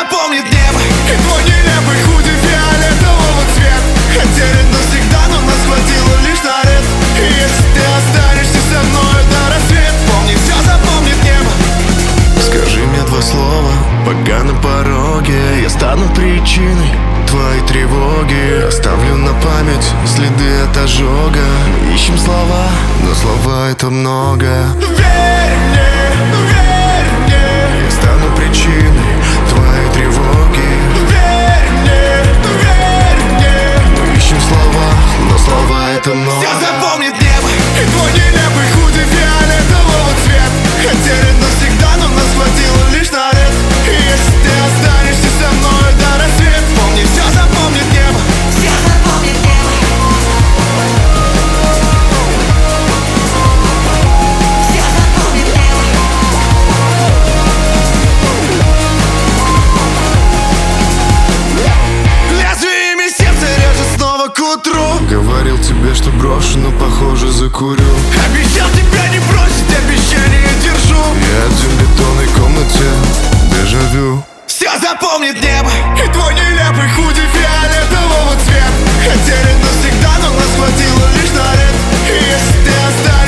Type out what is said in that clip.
запомнит небо и твой нелепый худи фиолетового цвета. Потерян навсегда, но нас хватило лишь на ред. И если ты останешься со мной до рассвета, помни, все запомнит небо. Скажи мне два слова, пока на пороге. Я стану причиной твоей тревоги. Оставлю на память следы от ожога. Мы ищем слова, но слова это много. Верь мне, верь мне. Я стану причиной твоей тревоги. Верь мне, верь мне. Мы ищем слова, но слова это много. Все запомнит небо и твой нелепый худи фиолетового цвета. Потерян навсегда, но нас хватило лишь на ред. И если ты останешься со мной до рассвета, помни, все запомнит небо. Все запомнит небо. Все запомнит небо. Лезвиями сердце режет снова к утру. Говорил тебе, что брошу, но похоже закурю. Обещал тебя не бросить, обещание держу. Я один в бетонной комнате, дежавю. Все запомнит небо и твой нелепый худи фиолетового цвета. Потерян навсегда, но нас хватило лишь на ред. И если ты останешься